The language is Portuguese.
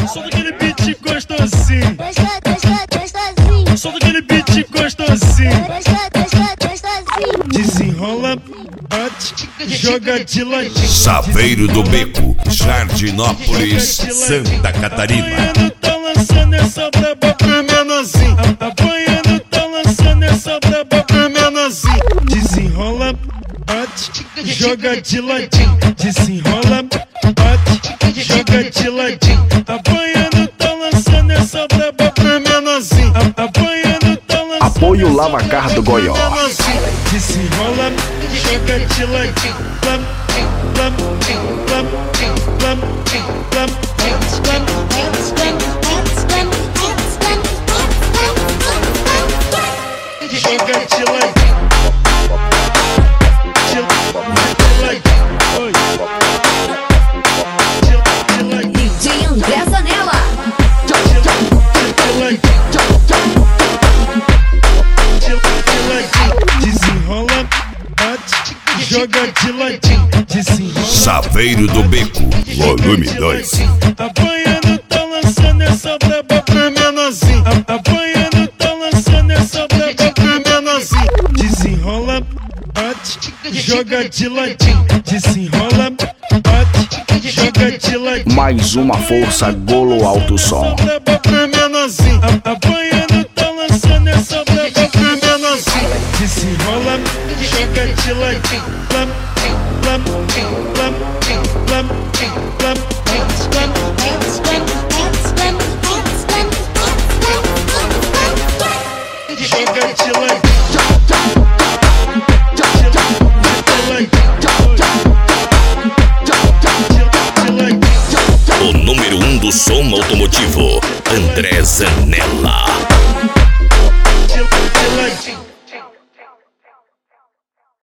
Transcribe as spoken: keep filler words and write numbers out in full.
Solta aquele beat gostosinho. Solta aquele beat gostosinho. Desenrola, bate, joga de ladinho. Saveiro do Beco, Jardinópolis, Santa Catarina. Apanhando tá lançando essa braba pro menorzinho. Apanhando tá lançando essa braba pro menorzinho. Desenrola, bate, joga de ladinho. Desenrola, bate, joga de ladinho. Apanhando tá lançando essa braba pro menorzinho. Apanhando tá lançando. Apoio Lavacar do Goió. Desenrola, joga de ladinho. Lam, lam, lam, lam, lam, joga de ladinho. D J André Zanella. Desenrola, bate, joga de ladinho. Desenrola. Saveiro do Beco, volume dois. Apanhando tá lançando essa braba pro menorzinho. Apanhando tá lançando essa braba pro menorzinho. Desenrola, bate, joga de ladinho. Desenrola, bate, joga de ladinho. Mais uma força Golo Alto Som. Braba pro menorzinho. Apanhando tá lançando essa braba pro menorzinho. Desenrola, joga de ladinho. Lam, lam, lam, lam, lam, joga de ladinho. O número um do som automotivo, André Zanella.